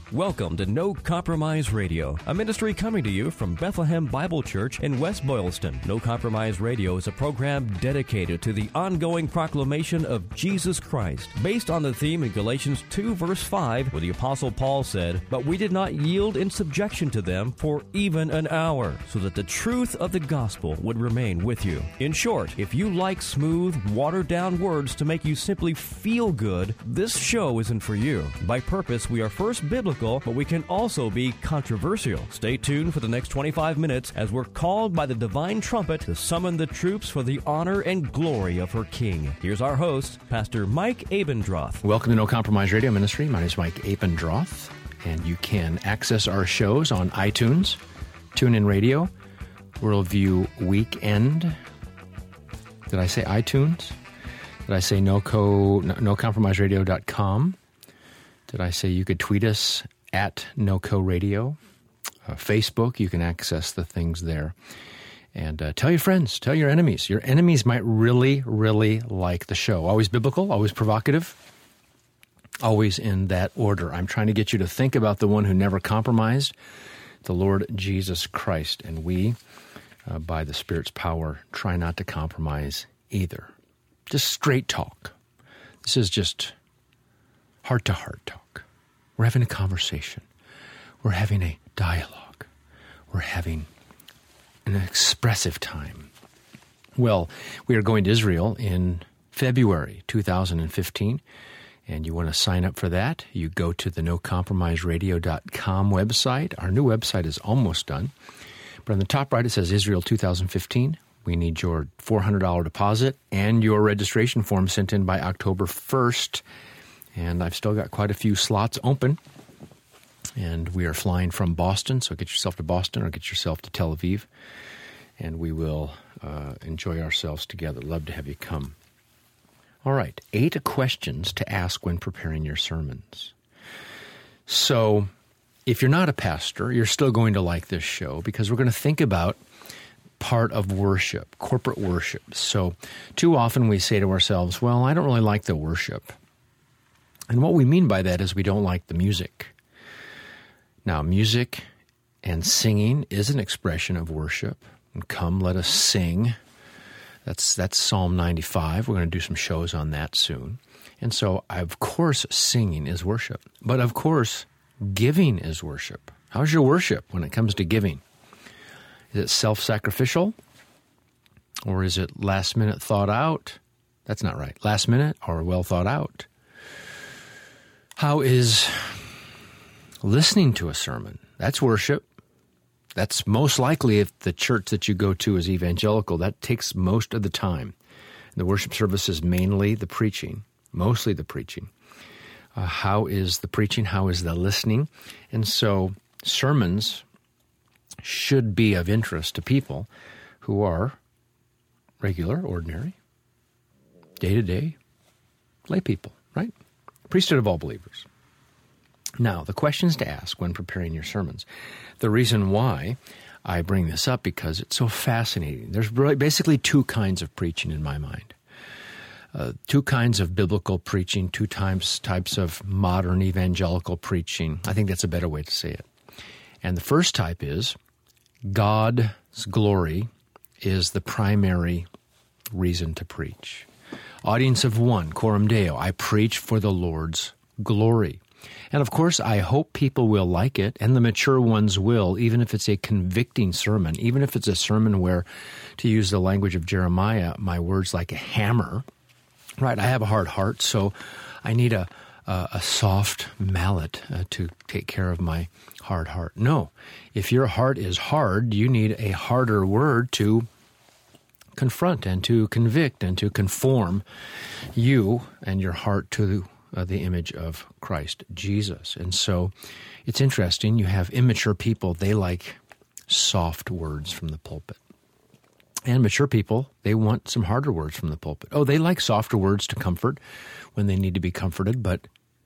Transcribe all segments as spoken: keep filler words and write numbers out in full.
Welcome to No Compromise Radio, a ministry coming to you from Bethlehem Bible Church in West Boylston. No Compromise Radio is a program dedicated to the ongoing proclamation of Jesus Christ, based on the theme in Galatians two, verse five, where the Apostle Paul said, "But we did not yield in subjection to them for even an hour, so that the truth of the gospel would remain with you." In short, if you like smooth, watered-down words to make you simply feel good, this show isn't for you. By purpose, we are first biblical, but we can also be controversial. Stay tuned for the next twenty-five minutes as we're called by the divine trumpet to summon the troops for the honor and glory of her King. Here's our host, Pastor Mike Abendroth. Welcome to No Compromise Radio Ministry. My name is Mike Abendroth, and you can access our shows on iTunes, TuneIn Radio, Worldview Weekend. Did I say iTunes? Did I say no co, no compromise radio dot com? Did I say you could tweet us at NoCo Radio? Uh, Facebook, you can access the things there. And uh, tell your friends, tell your enemies. Your enemies might really, really like the show. Always biblical, always provocative, always in that order. I'm trying to get you to think about the one who never compromised, the Lord Jesus Christ. And we, uh, by the Spirit's power, try not to compromise either. Just straight talk. This is just heart-to-heart talk. We're having a conversation. We're having a dialogue. We're having an expressive time. Well, we are going to Israel in February two thousand fifteen, and you want to sign up for that. You go to the no compromise radio dot com website. Our new website is almost done. But on the top right, it says Israel two thousand fifteen. We need your four hundred dollars deposit and your registration form sent in by October first. And I've still got quite a few slots open. And we are flying from Boston, so get yourself to Boston or get yourself to Tel Aviv. And we will uh, enjoy ourselves together. Love to have you come. All right, eight questions to ask when preparing your sermons. So if you're not a pastor, you're still going to like this show because we're going to think about part of worship, corporate worship. So too often we say to ourselves, well, I don't really like the worship. And what we mean by that is we don't like the music. Now, music and singing is an expression of worship. And come, let us sing. That's that's Psalm ninety-five. We're going to do some shows on that soon. And so, of course, singing is worship. But of course, giving is worship. How's your worship when it comes to giving? Is it self-sacrificial? Or is it last minute thought out? That's not right. Last minute or well thought out? How is listening to a sermon? That's worship. That's most likely if the church that you go to is evangelical. That takes most of the time. The worship service is mainly the preaching, mostly the preaching. Uh, how is the preaching? How is the listening? And so sermons should be of interest to people who are regular, ordinary, day-to-day lay people, right? Priesthood of all believers. Now, the questions to ask when preparing your sermons. The reason why I bring this up because it's so fascinating. There's really basically two kinds of preaching in my mind. Uh, two kinds of biblical preaching, two types, types of modern evangelical preaching. I think that's a better way to say it. And the first type is God's glory is the primary reason to preach. Audience of one, Coram Deo, I preach for the Lord's glory. And of course, I hope people will like it, and the mature ones will, even if it's a convicting sermon, even if it's a sermon where, to use the language of Jeremiah, my words like a hammer, right? I have a hard heart, so I need a, a, a soft mallet uh, to take care of my hard heart. No, if your heart is hard, you need a harder word to confront and to convict and to conform you and your heart to uh, the image of Christ Jesus. And so it's interesting. You have immature people. They like soft words from the pulpit. And mature people, they want some harder words from the pulpit. Oh, they like softer words to comfort when they need to be comforted, but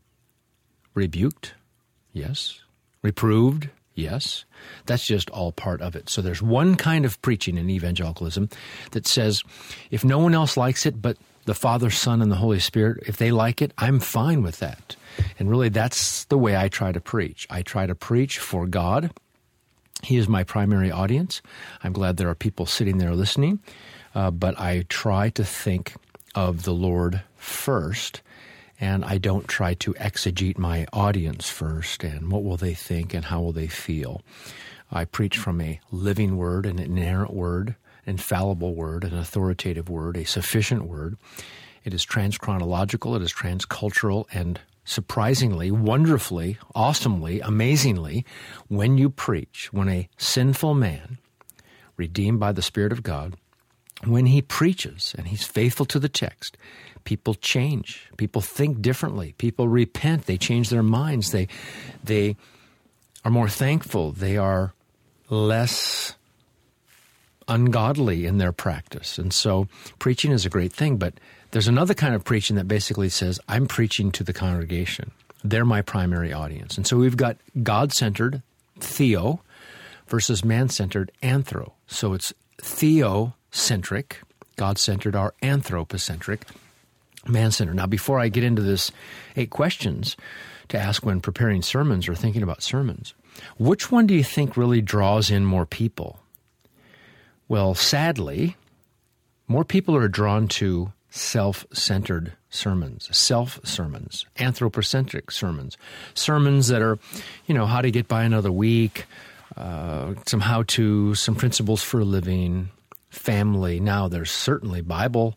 rebuked, yes. Reproved, yes. That's just all part of it. So there's one kind of preaching in evangelicalism that says, if no one else likes it but the Father, Son, and the Holy Spirit, if they like it, I'm fine with that. And really, that's the way I try to preach. I try to preach for God. He is my primary audience. I'm glad there are people sitting there listening, uh, but I try to think of the Lord first, and I don't try to exegete my audience first, and what will they think and how will they feel. I preach from a living word, an inerrant word, infallible word, an authoritative word, a sufficient word. It is trans-chronological, it is transcultural, and surprisingly, wonderfully, awesomely, amazingly, when you preach, when a sinful man, redeemed by the Spirit of God, when he preaches and he's faithful to the text, people change. People think differently. People repent. They change their minds. They, they are more thankful. They are less ungodly in their practice. And so preaching is a great thing, but there's another kind of preaching that basically says, I'm preaching to the congregation. They're my primary audience. And so we've got God-centered, theo, versus man-centered, anthro. So it's theocentric, God-centered, or anthropocentric, man-centered. Now, before I get into this eight questions to ask when preparing sermons or thinking about sermons, which one do you think really draws in more people? Well, sadly, more people are drawn to self-centered sermons, self-sermons, anthropocentric sermons, sermons that are, you know, how to get by another week, uh, some how-to, some principles for a living, family. Now, there's certainly Bible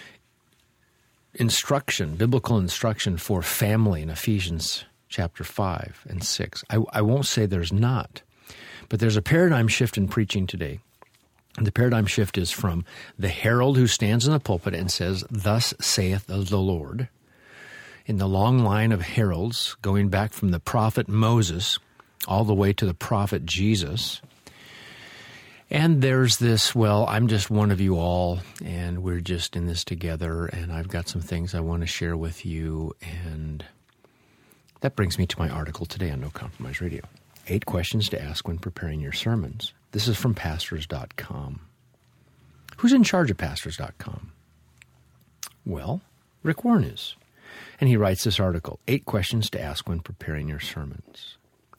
instruction, biblical instruction for family in Ephesians chapter five and six. I, I won't say there's not, but there's a paradigm shift in preaching today. And the paradigm shift is from the herald who stands in the pulpit and says, "Thus saith the Lord," in the long line of heralds going back from the prophet Moses all the way to the prophet Jesus. And there's this, well, I'm just one of you all, and we're just in this together, and I've got some things I want to share with you. And that brings me to my article today on No Compromise Radio. Eight questions to ask when preparing your sermons. This is from pastors dot com. Who's in charge of pastors dot com? Well, Rick Warren is. And he writes this article, Eight Questions to Ask When Preparing Your Sermons.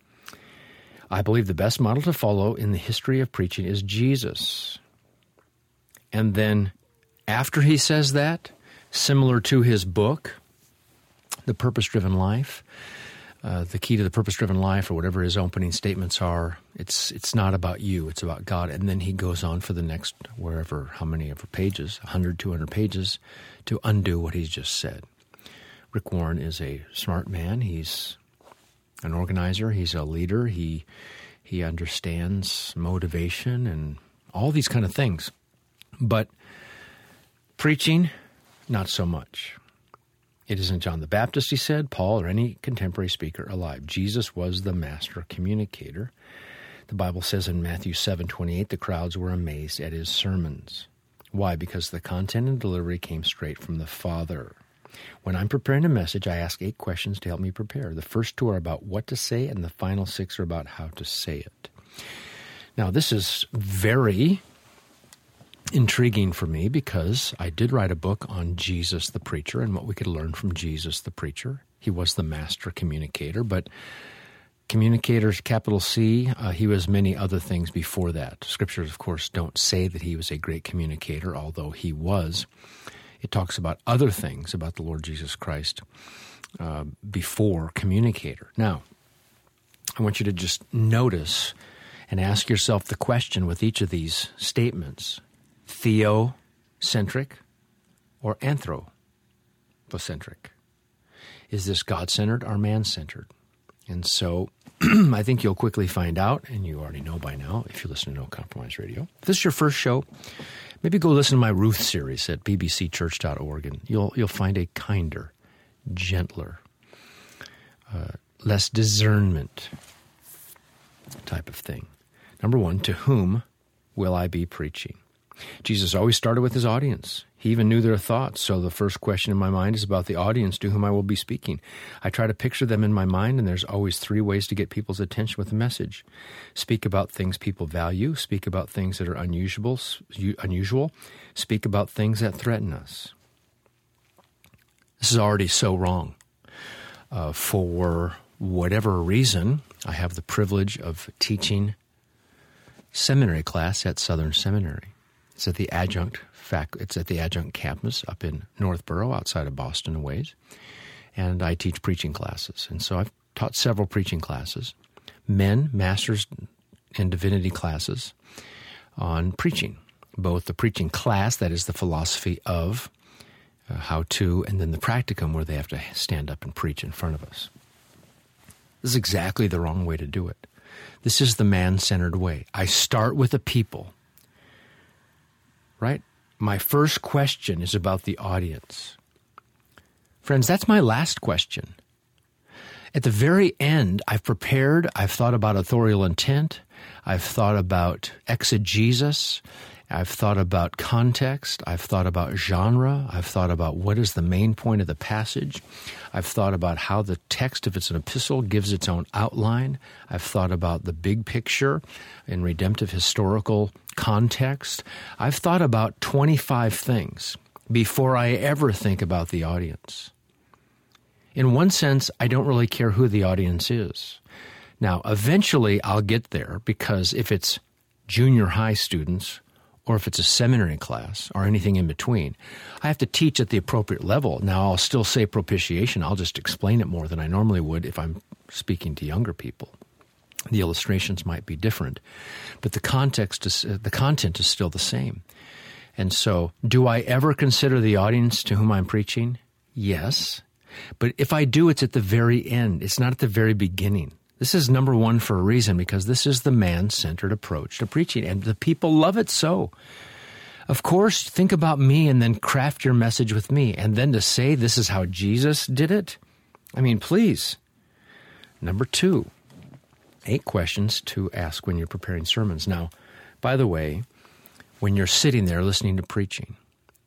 I believe the best model to follow in the history of preaching is Jesus. And then after he says that, similar to his book, The Purpose-Driven Life, Uh, the key to the purpose-driven life, or whatever his opening statements are, it's it's not about you, it's about God. And then he goes on for the next, wherever, how many ever pages, one hundred, two hundred pages, to undo what he's just said. Rick Warren is a smart man. He's an organizer. He's a leader. He he understands motivation and all these kind of things. But preaching, not so much. It isn't John the Baptist, he said, Paul, or any contemporary speaker alive. Jesus was the master communicator. The Bible says in Matthew seven twenty-eight, the crowds were amazed at his sermons. Why? Because the content and delivery came straight from the Father. When I'm preparing a message, I ask eight questions to help me prepare. The first two are about what to say, and the final six are about how to say it. Now, this is very intriguing for me because I did write a book on Jesus the preacher and what we could learn from Jesus the preacher. He was the master communicator, but communicators, capital C, uh, he was many other things before that. Scriptures, of course, don't say that he was a great communicator, although he was. It talks about other things about the Lord Jesus Christ uh, before communicator. Now, I want you to just notice and ask yourself the question with each of these statements. Theocentric or anthropocentric? Is this God-centered or man-centered? And so I think you'll quickly find out, and you already know by now if you listen to No Compromise Radio. If this is your first show, maybe go listen to my Ruth series at b b c church dot org, and you'll, you'll find a kinder, gentler, uh, less discernment type of thing. Number one, to whom will I be preaching? Jesus always started with his audience. He even knew their thoughts. So the first question in my mind is about the audience to whom I will be speaking. I try to picture them in my mind, and there's always three ways to get people's attention with a message. Speak about things people value. Speak about things that are unusual. Unusual. Speak about things that threaten us. This is already so wrong. uh, for whatever reason, I have the privilege of teaching seminary class at Southern Seminary. It's at the adjunct fac- It's at the adjunct campus up in Northborough, outside of Boston a ways, and I teach preaching classes. And so I've taught several preaching classes, men, masters in divinity classes on preaching, both the preaching class, that is the philosophy of uh, how to, and then the practicum where they have to stand up and preach in front of us. This is exactly the wrong way to do it. This is the man-centered way. I start with the people, right? My first question is about the audience. Friends, that's my last question. At the very end, I've prepared, I've thought about authorial intent, I've thought about exegesis, I've thought about context, I've thought about genre, I've thought about what is the main point of the passage, I've thought about how the text, if it's an epistle, gives its own outline, I've thought about the big picture in redemptive historical context. I've thought about twenty-five things before I ever think about the audience. In one sense, I don't really care who the audience is. Now, eventually I'll get there, because if it's junior high students or if it's a seminary class or anything in between, I have to teach at the appropriate level. Now, I'll still say propitiation. I'll just explain it more than I normally would if I'm speaking to younger people. The illustrations might be different, but the context is, uh, the content is still the same. And so, do I ever consider the audience to whom I'm preaching? Yes. But if I do, it's at the very end. It's not at the very beginning. This is number one for a reason, because this is the man-centered approach to preaching, and the people love it so. Of course, think about me and then craft your message with me, and then to say this is how Jesus did it? I mean, please. Number two, eight questions to ask when you're preparing sermons. Now, by the way, when you're sitting there listening to preaching,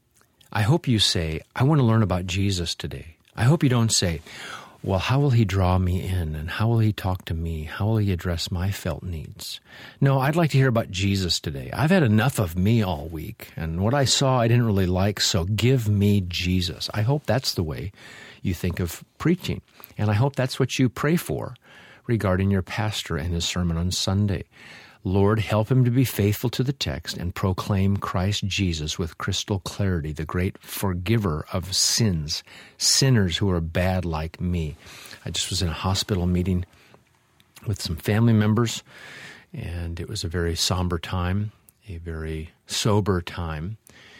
I hope you say, I want to learn about Jesus today. I hope you don't say, well, how will he draw me in, and how will he talk to me? How will he address my felt needs? No, I'd like to hear about Jesus today. I've had enough of me all week, and what I saw I didn't really like, so give me Jesus. I hope that's the way you think of preaching, and I hope that's what you pray for regarding your pastor and his sermon on Sunday. Lord, help him to be faithful to the text and proclaim Christ Jesus with crystal clarity, the great forgiver of sins, sinners who are bad like me. I just was in a hospital meeting with some family members, and it was a very somber time, a very sober time,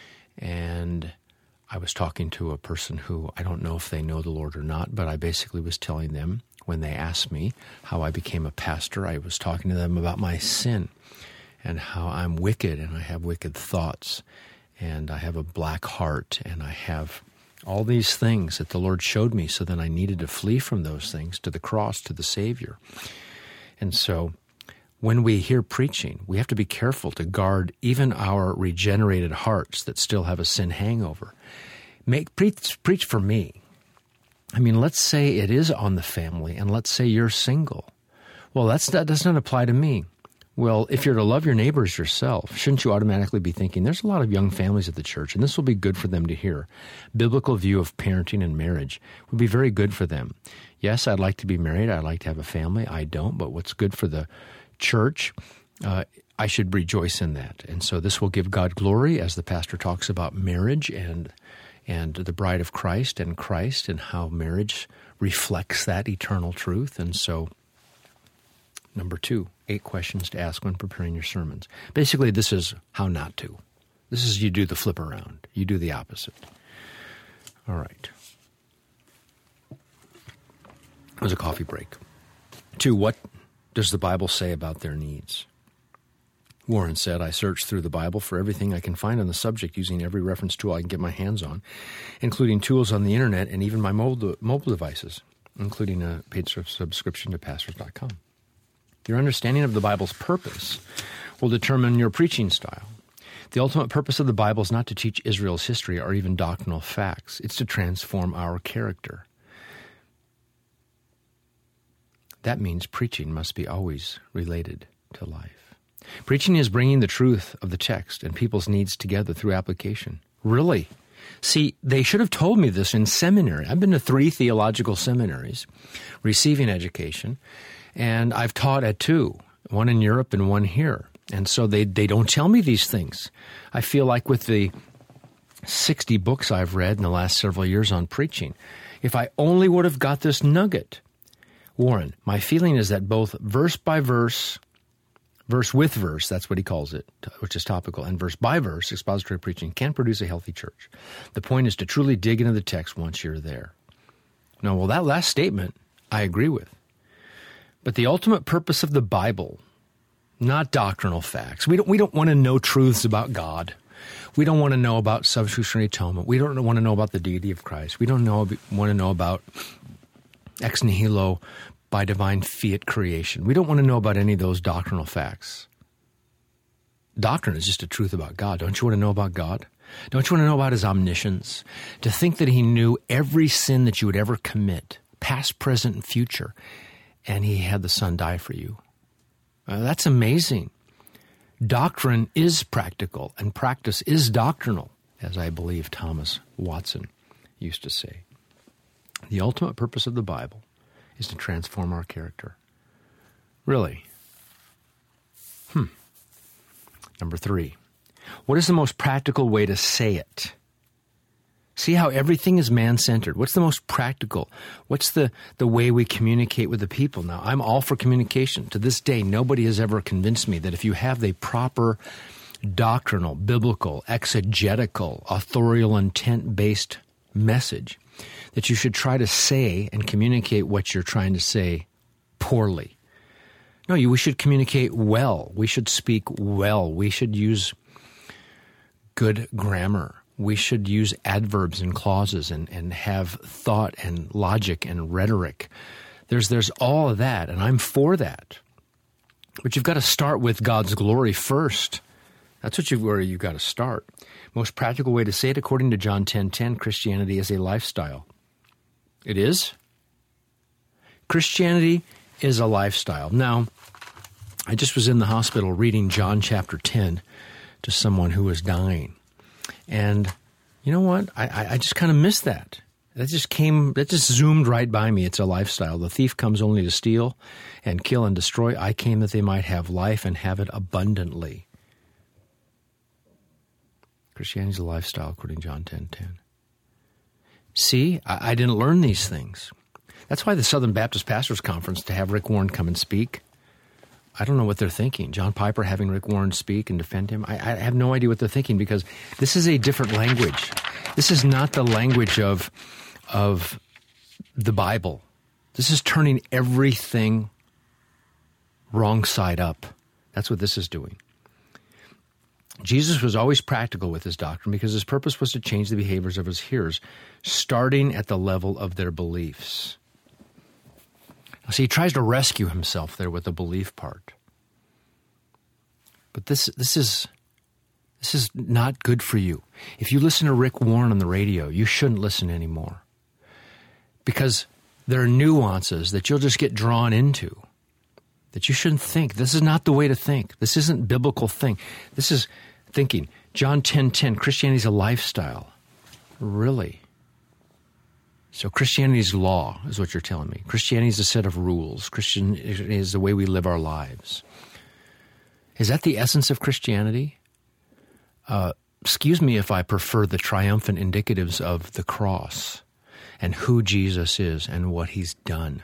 and I was talking to a person who, I don't know if they know the Lord or not, but I basically was telling them, when they asked me how I became a pastor, I was talking to them about my sin and how I'm wicked and I have wicked thoughts and I have a black heart and I have all these things that the Lord showed me, so then I needed to flee from those things to the cross, to the Savior. And so when we hear preaching, we have to be careful to guard even our regenerated hearts that still have a sin hangover. Make preach, preach for me. I mean, let's say it is on the family, and let's say you're single. Well, that's, that does not apply to me. Well, if you're to love your neighbors yourself, shouldn't you automatically be thinking, there's a lot of young families at the church, and this will be good for them to hear. Biblical view of parenting and marriage would be very good for them. Yes, I'd like to be married. I'd like to have a family. I don't, but what's good for the church, uh, I should rejoice in that. And so this will give God glory as the pastor talks about marriage and and the bride of Christ and Christ and how marriage reflects that eternal truth. And so, number two, eight questions to ask when preparing your sermons. Basically, this is how not to. This is you do the flip around. You do the opposite. All right. It was a coffee break. Two, what does the Bible say about their needs? Warren said, I searched through the Bible for everything I can find on the subject using every reference tool I can get my hands on, including tools on the internet and even my mobile, mobile devices, including a paid subscription to pastors dot com. Your understanding of the Bible's purpose will determine your preaching style. The ultimate purpose of the Bible is not to teach Israel's history or even doctrinal facts. It's to transform our character. That means preaching must be always related to life. Preaching is bringing the truth of the text and people's needs together through application. Really, See, they should have told me this in seminary. I've been to three theological seminaries, receiving education, and I've taught at two, one in Europe and one here. And so they, they don't tell me these things. I feel like with the sixty books I've read in the last several years on preaching, if I only would have got this nugget, Warren, my feeling is that both verse by verse, verse with verse, that's what he calls it, which is topical, and verse by verse, expository preaching, can produce a healthy church. The point is to truly dig into the text once you're there. No, well, that last statement I agree with. But the ultimate purpose of the Bible, not doctrinal facts. We don't, we don't want to know truths about God. We don't want to know about substitutionary atonement. We don't want to know about the deity of Christ. We don't know, want to know about ex nihilo by divine fiat creation. We don't want to know about any of those doctrinal facts. Doctrine is just a truth about God. Don't you want to know about God? Don't you want to know about his omniscience? To think that he knew every sin that you would ever commit, past, present, and future, and he had the Son die for you. Uh, that's amazing. Doctrine is practical, and practice is doctrinal, as I believe Thomas Watson used to say. The ultimate purpose of the Bible is to transform our character. Really? Hmm. Number three, what is the most practical way to say it? See how everything is man-centered. What's the most practical? What's the, the way we communicate with the people? Now, I'm all for communication. To this day, nobody has ever convinced me that if you have the proper doctrinal, biblical, exegetical, authorial, intent-based message, that you should try to say and communicate what you're trying to say poorly. No, you, we should communicate well. We should speak well. We should use good grammar. We should use adverbs and clauses and, and have thought and logic and rhetoric. There's there's all of that, and I'm for that. But you've got to start with God's glory first. That's what you where you've got to start. Most practical way to say it, according to John ten ten, Christianity is a lifestyle. It is? Christianity is a lifestyle. Now, I just was in the hospital reading John chapter ten to someone who was dying. And you know what? I, I just kind of missed that. That just came, that just zoomed right by me. It's a lifestyle. The thief comes only to steal and kill and destroy. I came that they might have life and have it abundantly. Christianity is a lifestyle, according to John ten ten. See, I, I didn't learn these things. That's why the Southern Baptist Pastors Conference, to have Rick Warren come and speak, I don't know what they're thinking. John Piper having Rick Warren speak and defend him, I, I have no idea what they're thinking, because this is a different language. This is not the language of, of the Bible. This is turning everything wrong side up. That's what this is doing. Jesus was always practical with his doctrine because his purpose was to change the behaviors of his hearers, starting at the level of their beliefs. See, he tries to rescue himself there with the belief part. But this this is this is not good for you. If you listen to Rick Warren on the radio, you shouldn't listen anymore. Because there are nuances that you'll just get drawn into that you shouldn't think. This is not the way to think. This isn't biblical thing. This is thinking. John ten ten, Christianity is a lifestyle. Really? So Christianity's law is what you're telling me. Christianity is a set of rules. Christian is the way we live our lives. Is that the essence of Christianity? Uh, excuse me if I prefer the triumphant indicatives of the cross and who Jesus is and what he's done.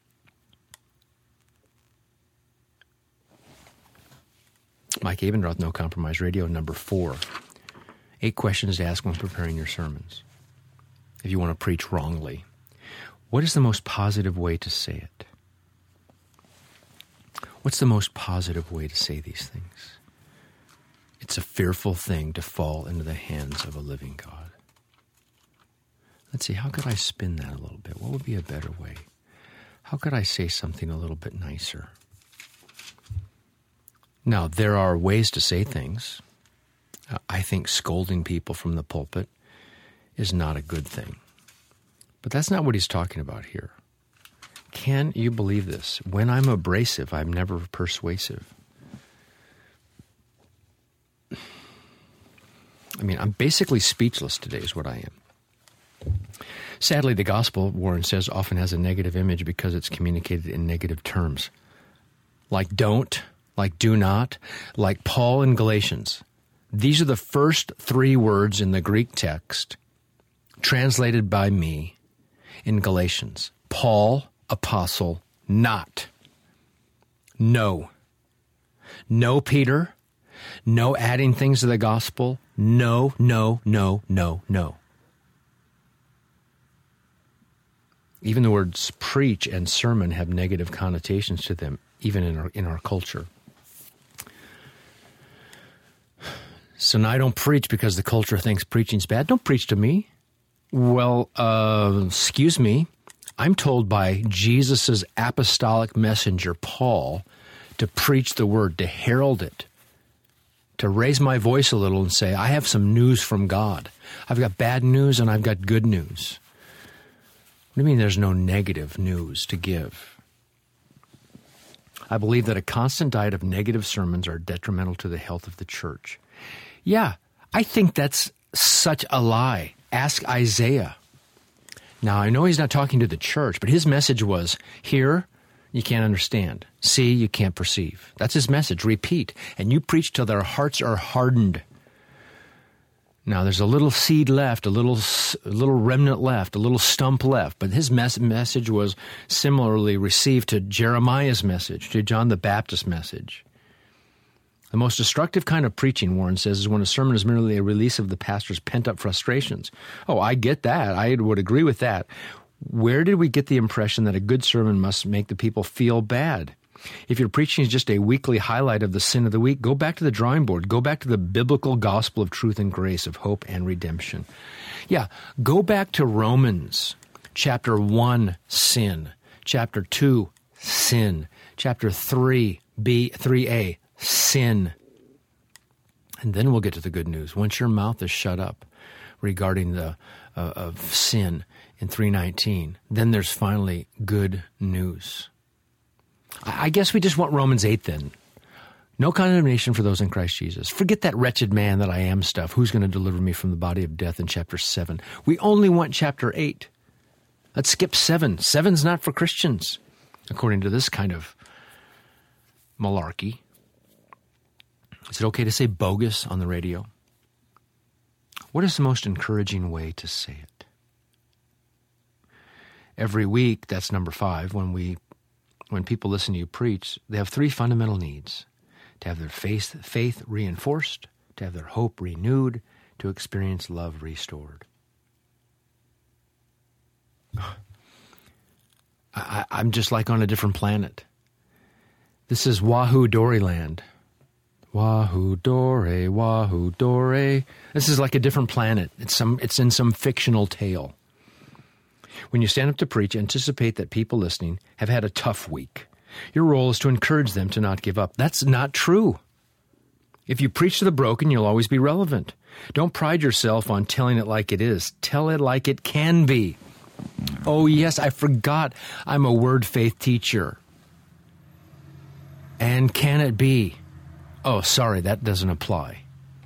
Mike Abendroth, No Compromise Radio, number four. Eight questions to ask when preparing your sermons. If you want to preach wrongly, what is the most positive way to say it? What's the most positive way to say these things? It's a fearful thing to fall into the hands of a living God. Let's see, how could I spin that a little bit? What would be a better way? How could I say something a little bit nicer? Now, there are ways to say things. Uh, I think scolding people from the pulpit is not a good thing. But that's not what he's talking about here. Can you believe this? When I'm abrasive, I'm never persuasive. mean, I'm basically speechless today is what I am. Sadly, the gospel, Warren says, often has a negative image because it's communicated in negative terms. Like don't, like do not, like Paul in Galatians. These are the first three words in the Greek text translated by me in Galatians. Paul, apostle, not. No. No, Peter. No adding things to the gospel. No, no, no, no, no. Even the words preach and sermon have negative connotations to them, even in our, in our culture. So now I don't preach because the culture thinks preaching's bad. Don't preach to me. Well, uh, excuse me. I'm told by Jesus' apostolic messenger, Paul, to preach the word, to herald it, to raise my voice a little and say, I have some news from God. I've got bad news and I've got good news. What do you mean there's no negative news to give? I believe that a constant diet of negative sermons are detrimental to the health of the church. Yeah, I think that's such a lie. Ask Isaiah. Now, I know he's not talking to the church, but his message was, hear, you can't understand. See, you can't perceive. That's his message. Repeat. And you preach till their hearts are hardened. Now, there's a little seed left, a little a little remnant left, a little stump left. But his mes- message was similarly received to Jeremiah's message, to John the Baptist's message. The most destructive kind of preaching, Warren says, is when a sermon is merely a release of the pastor's pent-up frustrations. Oh, I get that. I would agree with that. Where did we get the impression that a good sermon must make the people feel bad? If your preaching is just a weekly highlight of the sin of the week, go back to the drawing board. Go back to the biblical gospel of truth and grace, of hope and redemption. Yeah, go back to Romans, chapter one, sin. Chapter two, sin. Chapter three, B, three A, sin. And then we'll get to the good news. Once your mouth is shut up regarding the uh, of sin in three nineteen, then there's finally good news. I guess we just want Romans eight then. No condemnation for those in Christ Jesus. Forget that wretched man that I am stuff. Who's going to deliver me from the body of death in chapter seven? We only want chapter eight. Let's skip seven. Seven's not for Christians, according to this kind of malarkey. Is it okay to say bogus on the radio? What is the most encouraging way to say it? Every week, that's number five, when we When people listen to you preach, they have three fundamental needs: to have their faith, faith reinforced, to have their hope renewed, to experience love restored. I, I'm just like on a different planet. This is Wahoo Dory land. Wahoo Dory, Wahoo Dory. This is like a different planet. It's some. It's in some fictional tale. When you stand up to preach, anticipate that people listening have had a tough week. Your role is to encourage them to not give up. That's not true. If you preach to the broken, you'll always be relevant. Don't pride yourself on telling it like it is. Tell it like it can be. Oh, yes, I forgot I'm a word faith teacher. And can it be? Oh, sorry, that doesn't apply.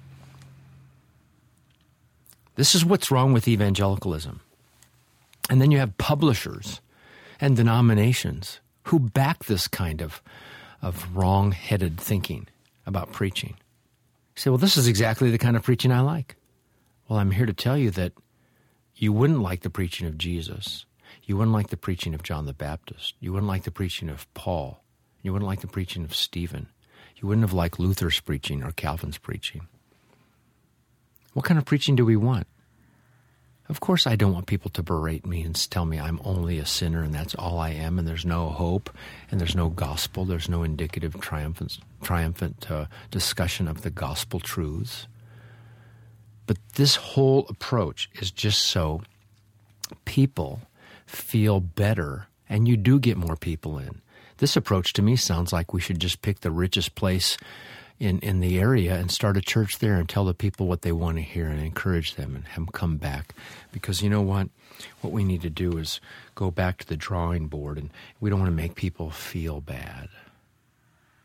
This is what's wrong with evangelicalism. And then you have publishers and denominations who back this kind of, of wrong-headed thinking about preaching. You say, well, this is exactly the kind of preaching I like. Well, I'm here to tell you that you wouldn't like the preaching of Jesus. You wouldn't like the preaching of John the Baptist. You wouldn't like the preaching of Paul. You wouldn't like the preaching of Stephen. You wouldn't have liked Luther's preaching or Calvin's preaching. What kind of preaching do we want? Of course, I don't want people to berate me and tell me I'm only a sinner and that's all I am and there's no hope and there's no gospel. There's no indicative triumphant, triumphant uh, discussion of the gospel truths. But this whole approach is just so people feel better and you do get more people in. This approach to me sounds like we should just pick the richest place in, in the area and start a church there and tell the people what they want to hear and encourage them and have them come back. Because you know what? What we need to do is go back to the drawing board, and we don't want to make people feel bad.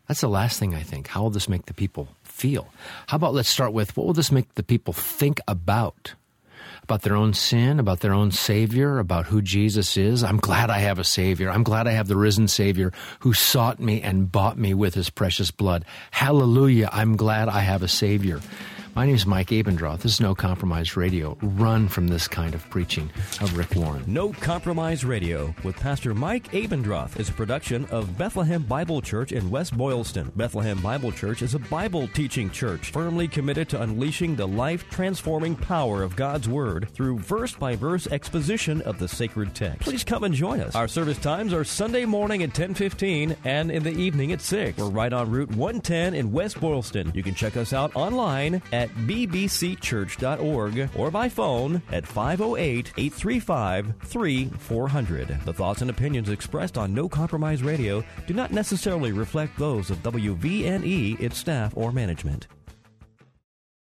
That's the last thing I think. How will this make the people feel? How about let's start with, what will this make the people think about? About their own sin, about their own Savior, about who Jesus is. I'm glad I have a Savior. I'm glad I have the risen Savior who sought me and bought me with his precious blood. Hallelujah, I'm glad I have a Savior. My name is Mike Abendroth. This is No Compromise Radio. Run from this kind of preaching of Rick Warren. No Compromise Radio with Pastor Mike Abendroth is a production of Bethlehem Bible Church in West Boylston. Bethlehem Bible Church is a Bible teaching church firmly committed to unleashing the life-transforming power of God's Word through verse-by-verse exposition of the sacred text. Please come and join us. Our service times are Sunday morning at ten fifteen and in the evening at six. We're right on Route one ten in West Boylston. You can check us out online at b b c church dot org or by phone at five oh eight, eight three five, three four zero zero. The thoughts and opinions expressed on No Compromise Radio do not necessarily reflect those of W V N E, its staff, or management.